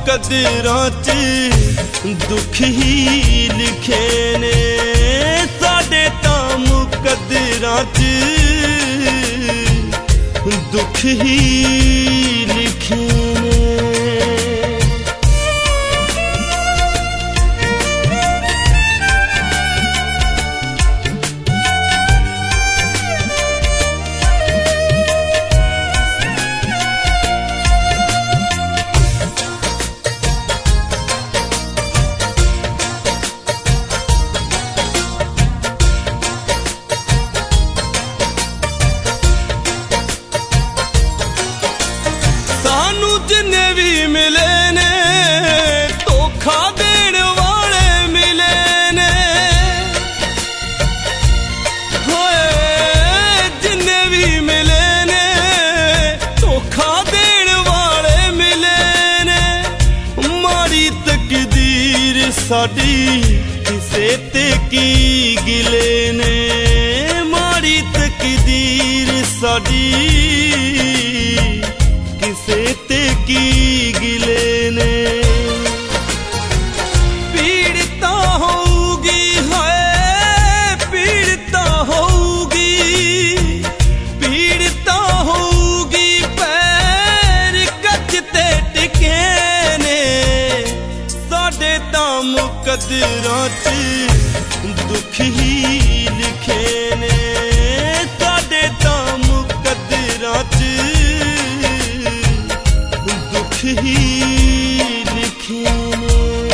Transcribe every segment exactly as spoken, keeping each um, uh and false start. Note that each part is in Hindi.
मुकद्दरां च दुख ही लिखे ने, साडे तां मुकद्दरां च दुख ही लिखे ने। जिन्ने भी मिले ने धोखा देण वाले मिले ने, होए जिन्ने भी मिले ने धोखा देण वाले मिले ने। माड़ी तकदीर साडी किसे ते की गिले ने, माड़ी तकदीर साडी किसे ते की गिले ने। पीड़िता होगी है पीड़िता होगी, पीड़िता होगी पैर कचते टिके ने, साडे तां मुकद्दरां च दुख ही लिखे ने, साडे तां मुकद्दरां च दुख ही लिखे ने।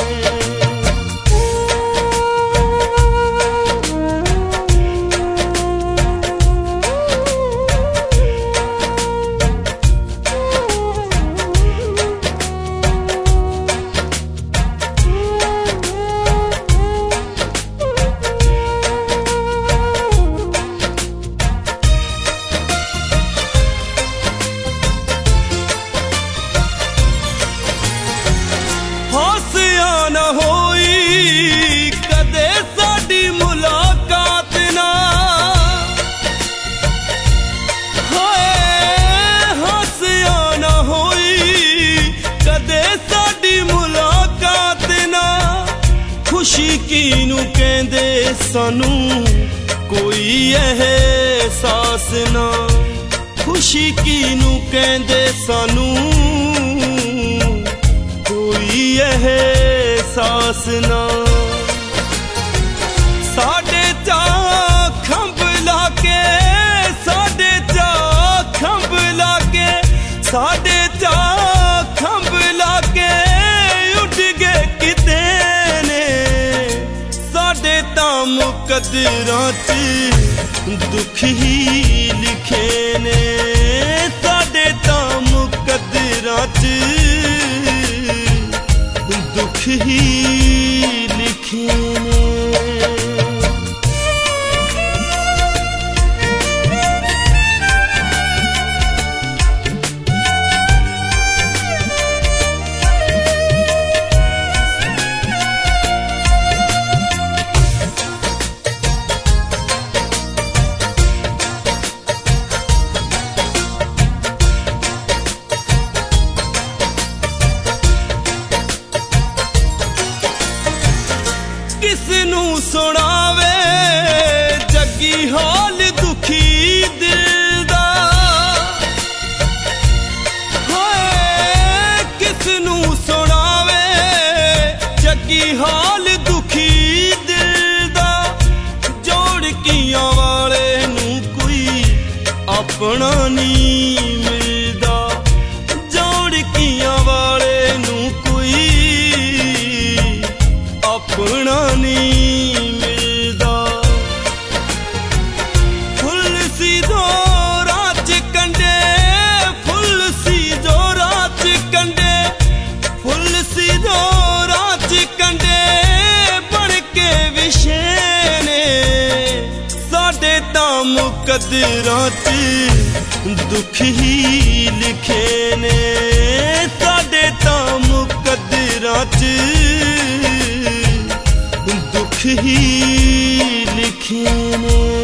न होई कदे साडी मुलाकात ना, हाय हसिया न होई कदे साडी मुलाकात ना। खुशी कीनू कहंदे सानू कोई एहसास ना, खुशी कीनू कहंदे सानू कोई एहसास ना। साडे चा खंभ लाके साडे चा खंभ लाके साडे चा खंभ लाके उठ गए किते ने, साडे तां मुकद्दरां च दुख ही लिखे ने, साडे तां मुकद्दरां च दुख ही लिखे ने। किसनू सुनावे जगी हाल दुखी दिल दा, हाय किसनू सुनावे जगी हाल दुखी दिल दा। जोड़कियां वाले नू कोई अपना नहीं मिलदा, जोड़कियां वाले नू कोई अपना नहीं मिलदा। फुल सी जोरा च कंडे फुल सी जोरा च कंडे फुल सी जोरा च कंडे बन के विछे ने, साडे तां मुकद्दरां च दुख ही लिखे ने, साडे तां मुकद्दरां च दुख ही लिखे ने।